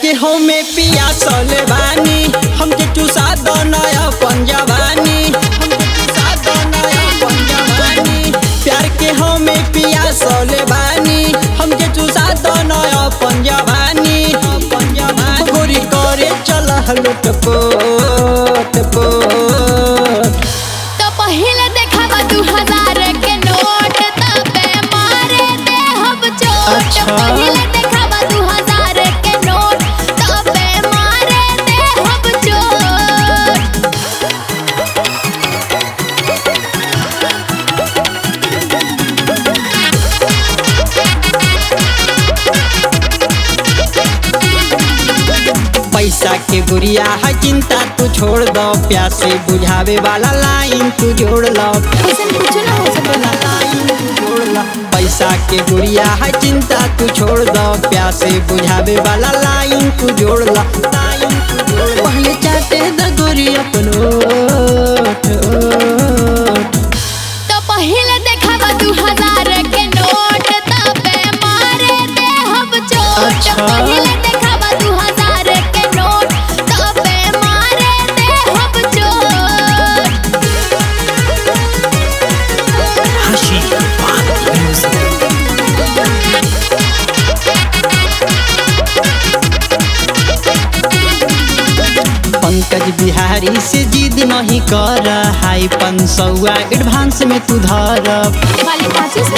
के हमें पिया सोले बानी हमके चूसा दो नया पंजवानी हमके चूसा दो नया पंजवानी प्यार के हमें पिया सोले बानी हमके चूसा दो नया पंजवानी गोरी करे चल लुट पोट पोट तो पहले देखावा 2000 के नोट तबे मारे दे हम चोट। अच्छा। पहले देखावा 2000 के नोट तबे मारे दे हम चोट। पैसा के गुड़िया है चिंता तू छोड़ दो प्यासे बुझावे वाला लाइन तू जोड़ लो ऐसन कुछ ना हो सकेला। लाइन तू जोड़ लो पैसा के गुड़िया है चिंता तू छोड़ दो प्यासे बुझावे वाला लाइन तू जोड़ लो लाइन तू जोड़ लो। पहले चाटे द गोरी अपनो ओठ, ओठ। तो पहले देखावा 2000 के नोट तबे मारे दे हम चोट। अच्छा। पहले देखावा 2000 के नोट तबे मारे दे हम चोट। Hashi Baat Music. Pankaj Bihari से जिद नहीं कर हाई 500 एडवांस में तू धर वाली पाँच से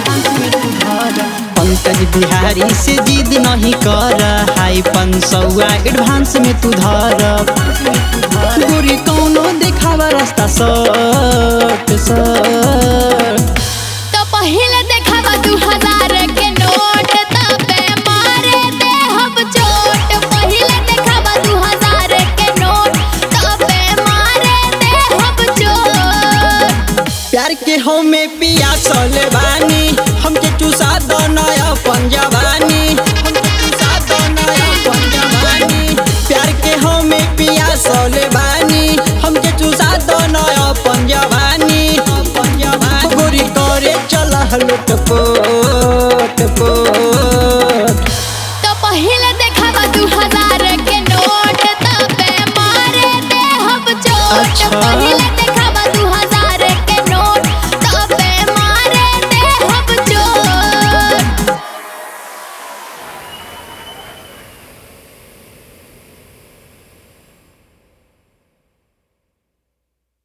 पंकज बिहारी से जिद नहीं कर हाई 500 एडवांस में तू धर गोरी कौनो देखावा रास्ता सट सट तो पहले देखावा 2000 के नोट तबे मारे दे हम चोट। पहले देखावा 2000 के नोट तबे मारे दे हम चोट। प्यार के हमें पिया सोले बानी हमके चूसा दो नया पंजवानी हमके चूसा दो नया पंजवानी प्यार के हमें पिया सोले बानी हमके चूसा दो नया पंजवानी गोरी करे चल लुट पोट